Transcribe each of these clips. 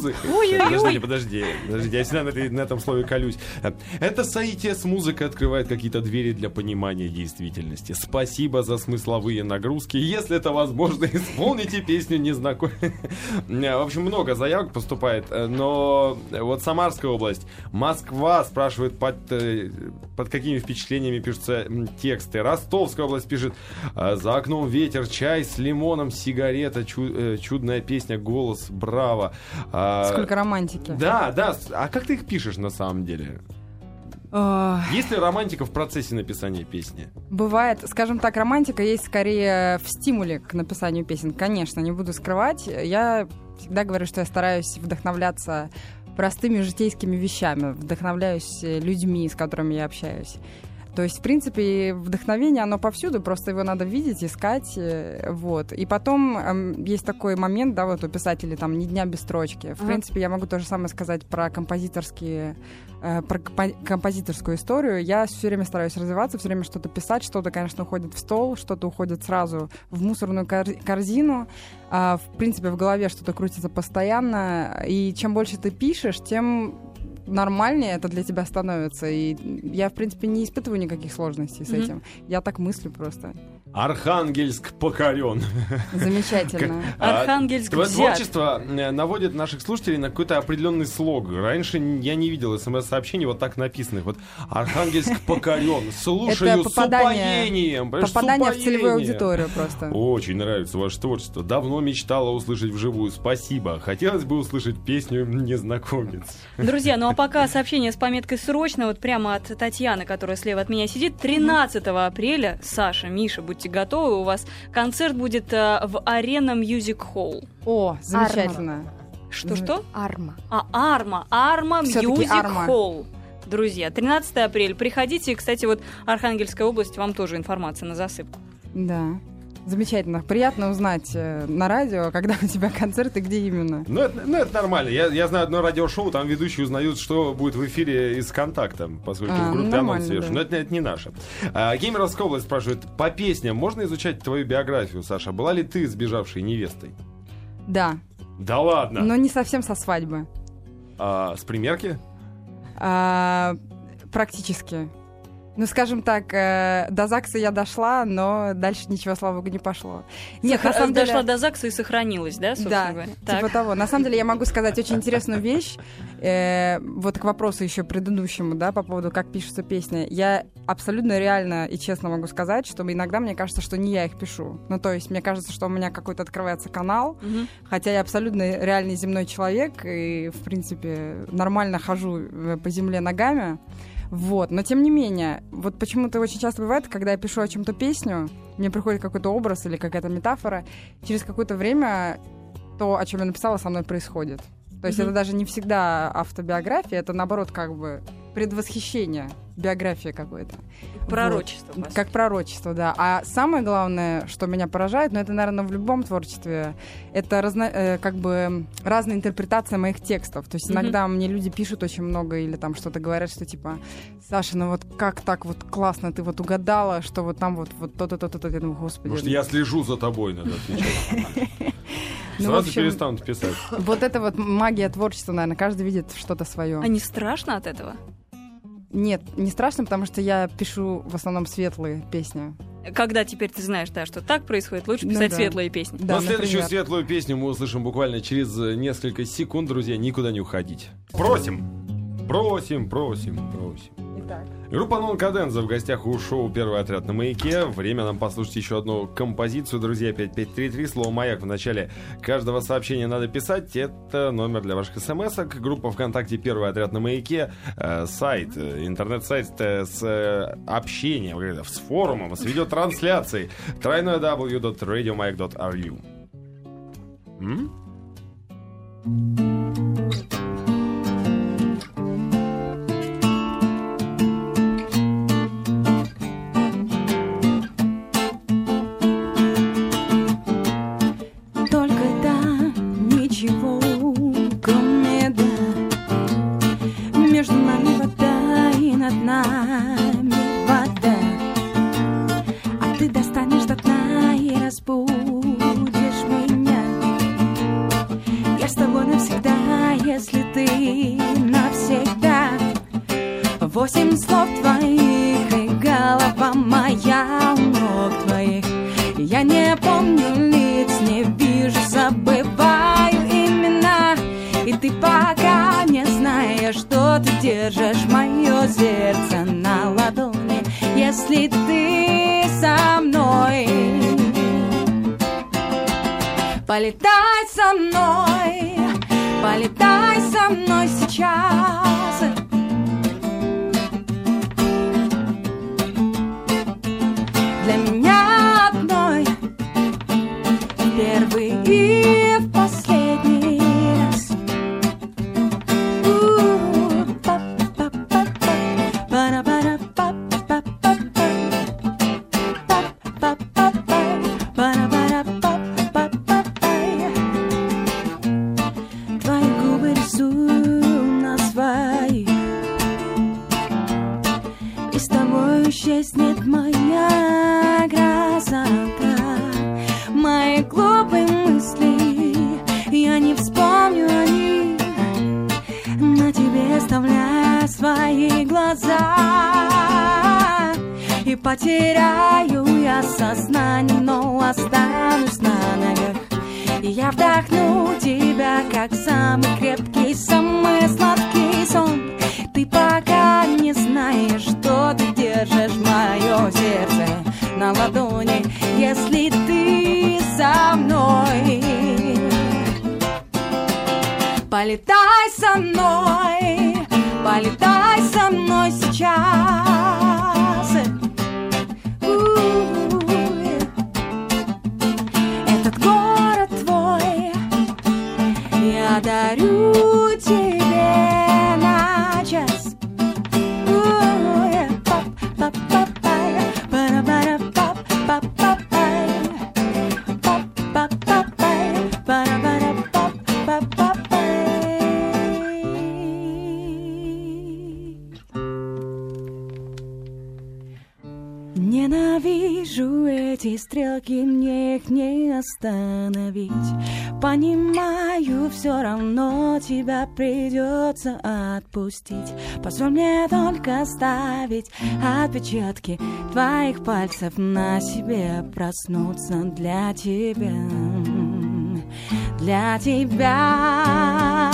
музыкой. Ой-ой-ой. Подожди, я всегда на этом слове колюсь. Это соитие с музыкой открывает какие-то двери для понимания действительности. Спасибо за смысловые нагрузки. Если это возможно, исполните песню «Незнакомец». В общем, много заявок поступает, но вот Самарская область, Москва спрашивает, под какими впечатлениями пишутся тексты. Ростовская область пишет: за окном ветер, чай с лимоном, сигарета, чудная песня, голос, браво. Сколько романтики. Да. А как ты их пишешь на самом деле? Есть ли романтика в процессе написания песни? Бывает, скажем так, романтика есть скорее в стимуле к написанию песен. Конечно, не буду скрывать. Я всегда говорю, что я стараюсь вдохновляться простыми житейскими вещами, вдохновляюсь людьми, с которыми я общаюсь. То есть, в принципе, вдохновение, оно повсюду, просто его надо видеть, искать, вот. И потом есть такой момент, да, вот у писателей там ни дня без строчки. В принципе, я могу то же самое сказать про композиторскую историю. Я все время стараюсь развиваться, все время что-то писать, что-то, конечно, уходит в стол, что-то уходит сразу в мусорную корзину. В принципе, в голове что-то крутится постоянно, и чем больше ты пишешь, тем нормальнее это для тебя становится. И я, в принципе, не испытываю никаких сложностей с этим. Я так мыслю просто. Архангельск покорен. Замечательно. Архангельск Твое взят. творчество наводит наших слушателей на какой-то определенный слог. Раньше я не видел смс-сообщений вот так написанных. Вот Архангельск покорен. Слушаю с упоением. Попадание в целевую аудиторию просто. Очень нравится ваше творчество. Давно мечтала услышать вживую. Спасибо. Хотелось бы услышать песню «Незнакомец». Друзья, ну а пока сообщение с пометкой «Срочно», вот прямо от Татьяны, которая слева от меня сидит. 13 апреля, Саша, Миша, будьте готовы, у вас концерт будет в Арена Music Hall. О, замечательно. Что-что? Арма. Арма Всё-таки Music Арма. Hall. Друзья, 13 апреля, приходите. Кстати, вот Архангельская область, вам тоже информация на засыпку. Да. Замечательно. Приятно узнать на радио, когда у тебя концерт и где именно. Ну, это нормально. Я знаю одно радиошоу, там ведущие узнают, что будет в эфире из «Контакта», поскольку в группе анонс свежий. Да. Но это не наше. Кемеровская область спрашивает: по песням можно изучать твою биографию, Саша? Была ли ты сбежавшей невестой? Да. Да ладно? Но не совсем со свадьбы. С примерки? Практически. Ну, скажем так, до ЗАГСа я дошла, но дальше ничего, слава богу, не пошло. Нет, на самом деле... Дошла до ЗАГСа и сохранилась, да, собственно да, говоря? Да, типа того. На самом деле я могу сказать очень интересную вещь, вот к вопросу еще предыдущему, да, по поводу, как пишутся песни. Я абсолютно реально и честно могу сказать, что иногда мне кажется, что не я их пишу. Ну, то есть мне кажется, что у меня какой-то открывается канал, хотя я абсолютно реальный земной человек и, в принципе, нормально хожу по земле ногами. Вот, но тем не менее, вот почему-то очень часто бывает, когда я пишу о чем-то песню, мне приходит какой-то образ или какая-то метафора, через какое-то время то, о чем я написала, со мной происходит. То есть это даже не всегда автобиография, это наоборот как бы предвосхищение биографии какой-то. Пророчество. Вот. Как пророчество, да. А самое главное, что меня поражает, но это, наверное, в любом творчестве, это как бы разная интерпретация моих текстов. То есть иногда мне люди пишут очень много или там что-то говорят, что типа: Саша, ну вот как так вот классно ты вот угадала, что вот там вот то-то, то-то. Я думаю, господи. Может, я слежу за тобой, надо отвечать. Ну, Сразу в общем, перестанут писать. Вот это вот магия творчества, наверное, каждый видит что-то свое. А не страшно от этого? Нет, не страшно, потому что я пишу в основном светлые песни. Когда теперь ты знаешь, да, что так происходит, лучше писать светлые песни. Да, но следующую например. светлую песню мы услышим буквально через несколько секунд, друзья. Никуда не уходить. Просим. Итак. Группа Нон Каденза в гостях у шоу «Первый отряд» на Маяке. Время нам послушать еще одну композицию, друзья. 5533. Слово «Маяк» в начале каждого сообщения надо писать. Это номер для ваших смс-ок. Группа ВКонтакте «Первый отряд» на Маяке. Сайт, интернет-сайт с общением, с форумом, с видеотрансляцией. www.radiomayak.ru. Я с тобой навсегда, ты навсегда. 8 слов твоих и голова моя у ног твоих. Я не помню лиц, не вижу, забываю имена. И ты пока не знаешь, что ты держишь мое сердце на ладони. Если ты со мной, полетай со мной, полетай со мной сейчас. Для меня одной в первый и в последний раз. Твои губы рисую на своих, и с тобой исчезнет моя красота. Мои глупые мысли, я не вспомню о них, на тебе оставляю свои глаза. И потеряю я сознание, но останусь на ногах. И я вдохну тебя, как самый крепкий, самый сладкий сон. Ты пока не знаешь, что ты держишь мое сердце на ладони. Если ты со мной, полетай со мной, полетай со мной сейчас. Этот город твой я дарю тебе на час. Ненавижу эти стрелки, мне их не остановить. Понимаю, все равно тебя придется отпустить. Позволь мне только оставить отпечатки твоих пальцев на себе, проснуться для тебя, для тебя.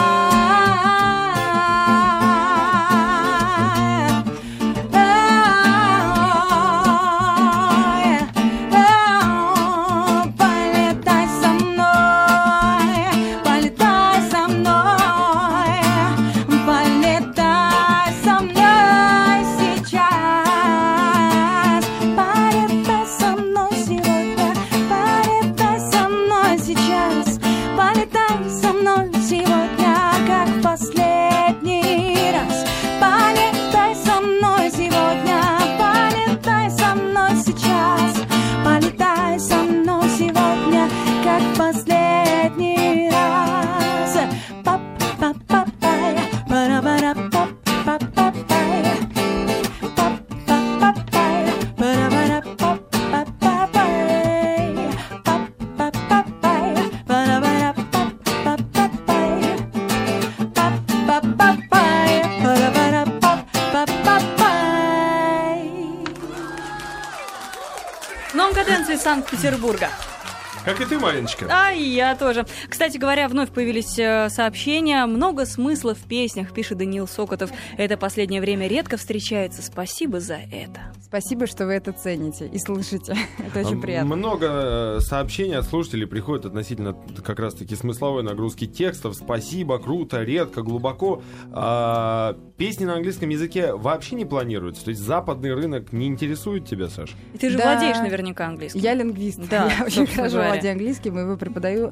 Санкт-Петербурга. Как и ты, Мариночка. А, и я тоже. Кстати говоря, вновь появились сообщения. Много смысла в песнях, пишет Даниил Сокотов. Это последнее время редко встречается. Спасибо за это. Спасибо, что вы это цените и слышите. Это очень приятно. Много сообщений от слушателей приходит относительно как раз-таки смысловой нагрузки текстов. Спасибо, круто, редко, глубоко. Песни на английском языке вообще не планируются? То есть западный рынок не интересует тебя, Саша? Ты же владеешь наверняка английским. Я лингвист. Да, я очень хорошо владею английским, и его преподаю.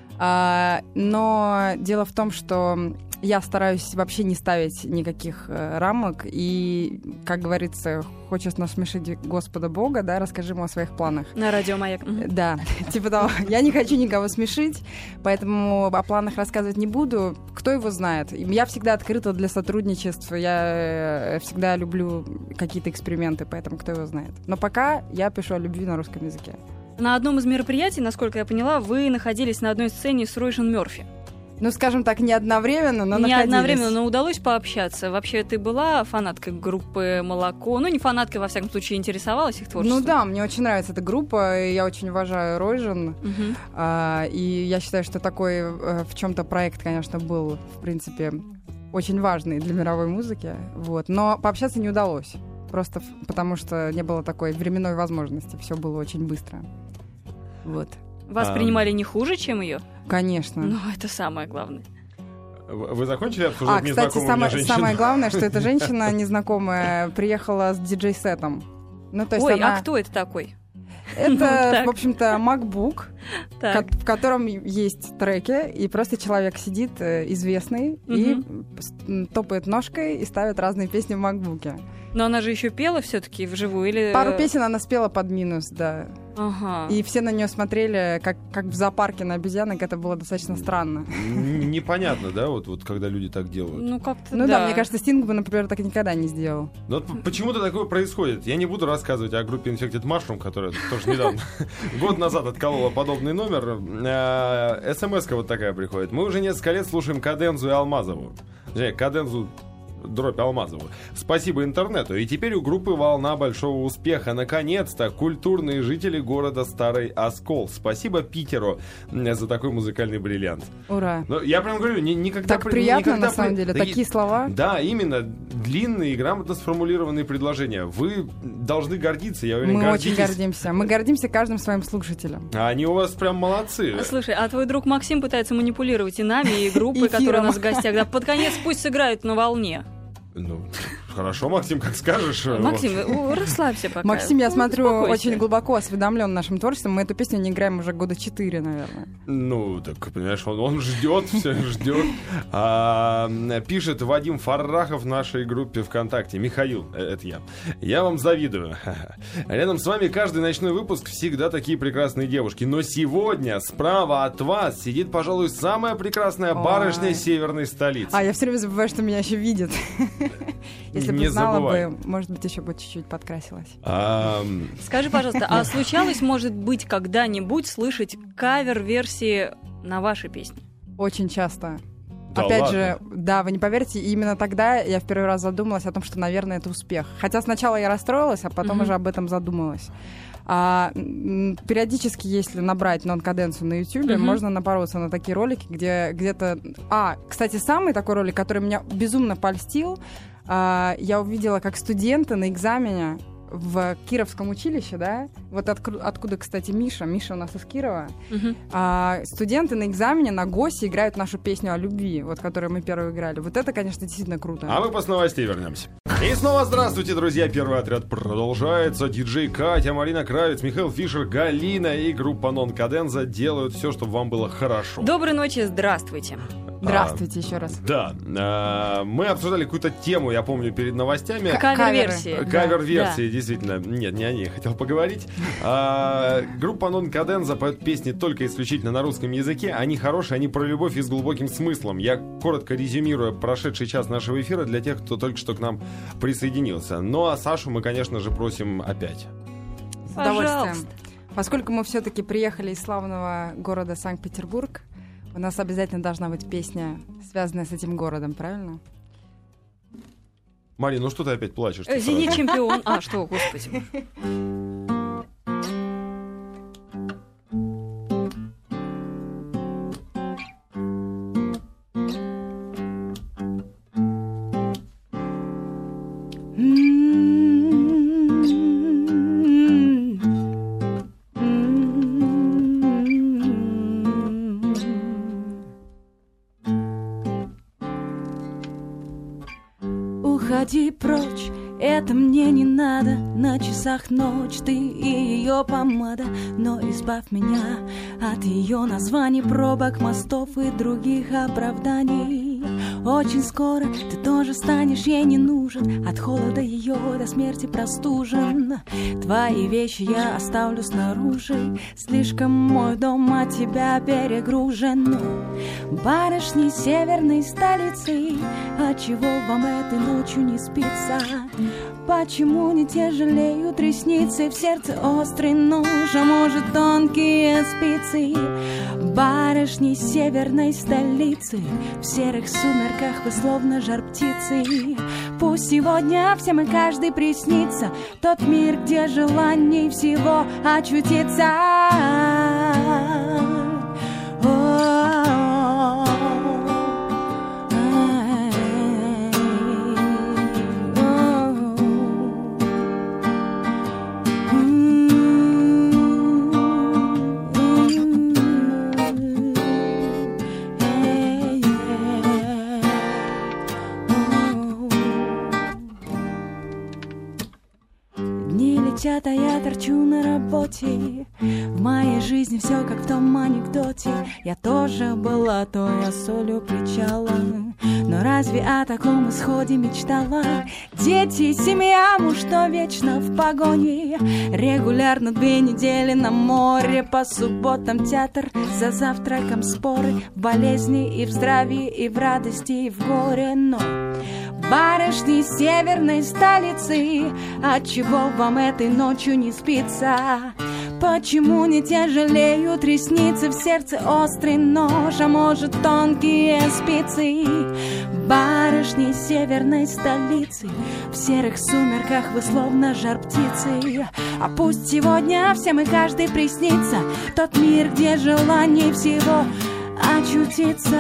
Но дело в том, что я стараюсь вообще не ставить никаких рамок. И, как говорится, хочешь насмешить Господа Бога, да, расскажи ему о своих планах. На радио Маяк. Да, типа того. Я не хочу никого смешить, поэтому о планах рассказывать не буду. Кто его знает? Я всегда открыта для сотрудничества. Я всегда люблю какие-то эксперименты, поэтому кто его знает. Но пока я пишу о любви на русском языке. На одном из мероприятий, насколько я поняла, вы находились на одной сцене с Ройшен Мёрфи. Ну, скажем так, не одновременно, но Не находились. одновременно, но удалось пообщаться. Вообще, ты была фанаткой группы «Молоко»? Ну, не фанаткой, во всяком случае, интересовалась их творчеством? Ну да, мне очень нравится эта группа, и я очень уважаю Ройжин. Мгм. И я считаю, что такой в чем-то проект, конечно, был, в принципе, очень важный для мировой музыки. Вот. Но пообщаться не удалось. Просто потому, что не было такой временной возможности. Все было очень быстро. Вот. Вас принимали не хуже, чем ее? Конечно. Ну, это самое главное. Вы закончили обсуждать Кстати, незнакомую мне женщину? самое главное, что эта женщина незнакомая приехала с диджей-сетом. Ну, то есть Ой, она... а кто это такой? Это, Так. в общем-то, MacBook, Так. в котором есть треки, и просто человек сидит известный и топает ножкой и ставит разные песни в MacBook'е. Но она же еще пела все-таки вживую или... Пару песен она спела под минус, да. Ага. И все на нее смотрели, как в зоопарке на обезьянок. Это было достаточно странно. Непонятно, да, вот когда люди так делают. Ну, как-то Ну да, мне кажется, Стинг бы, например, так никогда не сделал. Но вот почему-то такое происходит. Я не буду рассказывать о группе Infected Mushroom, которая тоже недавно, год назад отколола подобный номер. СМС-ка вот такая приходит. Мы уже несколько лет слушаем Кадензу и Алмазову. Кадензу дробь Алмазову. Спасибо интернету. И теперь у группы волна большого успеха. Наконец-то культурные жители города Старый Оскол. Спасибо Питеру за такой музыкальный бриллиант. Ура. Но я прям говорю, никогда... Так приятно, никогда на самом деле. Такие слова. Да, именно. Длинные и грамотно сформулированные предложения. Вы должны гордиться, я уверен, Мы гордитесь. очень гордимся. Мы гордимся каждым своим слушателем. А они у вас прям молодцы. Слушай, а твой друг Максим пытается манипулировать и нами, и группой, Эфиром. которая у нас в гостях. Да, под конец пусть сыграют на волне. Ну, хорошо, Максим, как скажешь. Максим, расслабься пока. Максим, я смотрю, успокойся. очень глубоко осведомлен нашим творчеством. Мы эту песню не играем уже года 4, наверное. Ну, так, понимаешь, он ждет, все ждет. Пишет Вадим Фаррахов в нашей группе ВКонтакте. Михаил, это я. Я вам завидую. Рядом с вами каждый ночной выпуск всегда такие прекрасные девушки. Но сегодня справа от вас сидит, пожалуй, самая прекрасная барышня северной столицы. Я все время забываю, что меня еще видят. Если бы Не знала забывай. бы, может быть, еще бы чуть-чуть подкрасилась. Скажи, пожалуйста, а случалось, может быть, когда-нибудь слышать кавер-версии на ваши песни? Очень часто. Да Опять ладно? же, да, вы не поверите, именно тогда я в первый раз задумалась о том, что, наверное, это успех. Хотя сначала я расстроилась, а потом уже об этом задумалась. Периодически, если набрать нон-каденцию на YouTube, можно напороться на такие ролики, где где-то... Кстати, самый такой ролик, который меня безумно польстил, я увидела, как студенты на экзамене в Кировском училище, да, вот откуда, кстати, Миша у нас из Кирова, студенты на экзамене на ГОСе играют нашу песню о любви, вот которую мы первую играли. Вот это, конечно, действительно круто. А мы после новостей вернемся. И снова здравствуйте, друзья. Первый отряд продолжается. Диджей Катя, Марина Кравец, Михаил Фишер, Галина и группа Нон Каденза делают все, чтобы вам было хорошо. Доброй ночи, здравствуйте. Здравствуйте еще раз. Да, мы обсуждали какую-то тему, я помню, перед новостями. Кавер-версии. Кавер-версии, действительно. Нет, не о ней хотел поговорить. Группа Нон Каденза поет песни только исключительно на русском языке. Они хорошие, они про любовь и с глубоким смыслом. Я коротко резюмирую прошедший час нашего эфира для тех, кто только что к нам присоединился. Ну а Сашу мы, конечно же, просим опять. С удовольствием. Пожалуйста. Поскольку мы все-таки приехали из славного города Санкт-Петербург, у нас обязательно должна быть песня, связанная с этим городом, правильно? Марин, ну что ты опять плачешь? «Зенит чемпион». Что, господи. Уходи прочь, это мне не надо. На часах ночь, ты и ее помада. Но избавь меня от ее названий, пробок, мостов и других оправданий. Очень скоро ты тоже станешь ей не нужен, от холода ее до смерти простужен. Твои вещи я оставлю снаружи, слишком мой дом от тебя перегружен. Барышни северной столицы, отчего вам этой ночью не спится? Почему не тяжелеют ресницы, в сердце острый нож, а может тонкие спицы? Барышни северной столицы, в серых сумерках вы словно жар птицы. Пусть сегодня всем и каждый приснится тот мир, где желаний всего очутиться. А я торчу на работе. В моей жизни все как в том анекдоте. Я тоже была той осолью причала, но разве о таком исходе мечтала? Дети, семья, муж, что вечно в погоне. Регулярно 2 недели на море. По субботам театр, за завтраком споры. В болезни и в здравии, и в радости, и в горе. Но барышни северной столицы, отчего вам этой ночью не спится? Почему не тяжелеют ресницы, в сердце острый нож, а может тонкие спицы? Барышни северной столицы, в серых сумерках вы словно жар птицы. А пусть сегодня всем и каждый приснится тот мир, где желание всего очутиться.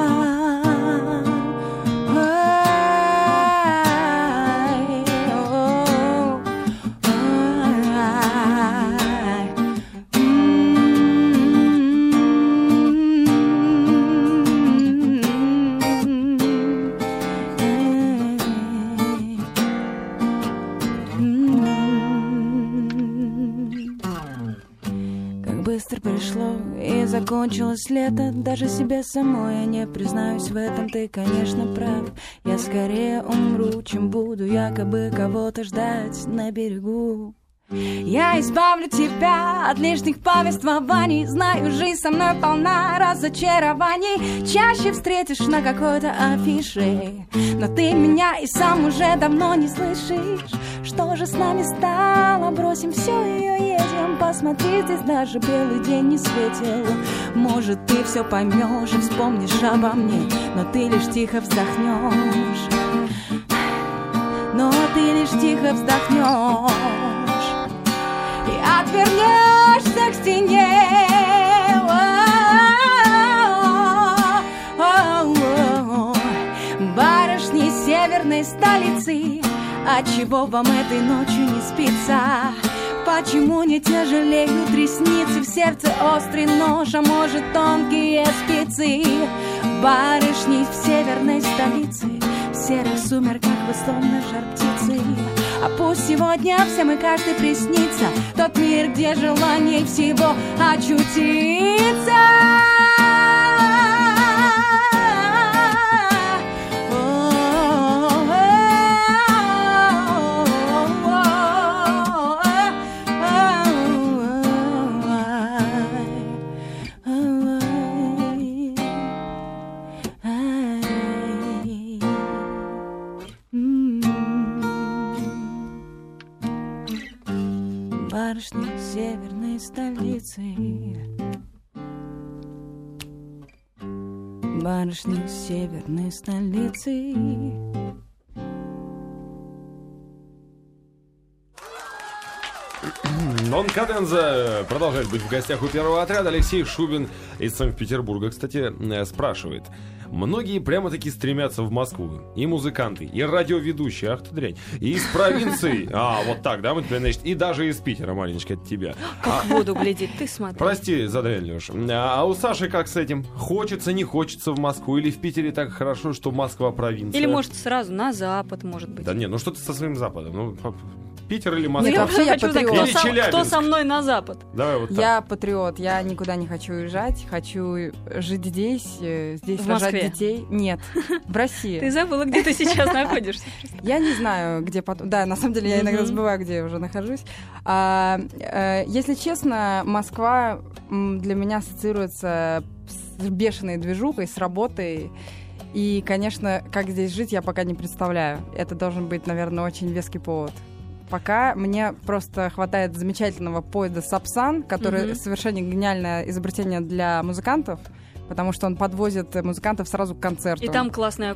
Быстро пришло и закончилось лето. Даже себе самой я не признаюсь в этом. Ты, конечно, прав. Я скорее умру, чем буду якобы кого-то ждать на берегу. Я избавлю тебя от лишних повествований. Знаю, жизнь со мной полна разочарований. Чаще встретишь на какой-то афише, но ты меня и сам уже давно не слышишь. Что же с нами стало? Бросим все и уедем. Посмотри, здесь даже белый день не светил. Может, ты все поймешь и вспомнишь обо мне, но ты лишь тихо вздохнешь. Но ты лишь тихо вздохнешь и отвернешься к стене. Барышни северной столицы, отчего вам этой ночью не спится? Почему не тяжелеют ресницы, в сердце острый нож, а может тонкие спицы? Барышни в северной столице, в серых сумерках вы словно жар птицы. А пусть сегодня всем и каждый приснится тот мир, где желание всего очутиться. Барышни северной столицы, барышни северной столицы. Нон Каденза продолжает быть в гостях у первого отряда. Алексей Шубин из Санкт-Петербурга, кстати, спрашивает. Многие прямо-таки стремятся в Москву. И музыканты, и радиоведущие, ах ты дрянь, и из провинции. Вот так, да, значит, и даже из Питера, Мариночка, это тебя. Как в воду глядит, ты смотри. Прости за дрянь, Леш. А у Саши как с этим? Хочется, не хочется в Москву? Или в Питере так хорошо, что Москва провинция? Или, может, сразу на запад, может быть. Да не, ну что ты со своим западом? Ну, Питер или Ну, Москва? Нет, я вообще я хочу узнать, патриот. Или кто Челябинск. со мной на запад. Давай вот так. Я патриот, я никуда не хочу уезжать, хочу жить здесь, здесь В рожать Москве? детей. Нет, в России. Ты забыла, где ты сейчас находишься. Я не знаю, где потом. Да, на самом деле я иногда забываю, где я уже нахожусь. Если честно, Москва для меня ассоциируется с бешеной движухой, с работой. И, конечно, как здесь жить, я пока не представляю. Это должен быть, наверное, очень веский повод. Пока мне просто хватает замечательного поезда «Сапсан», который совершенно гениальное изобретение для музыкантов, потому что он подвозит музыкантов сразу к концерту. И там классная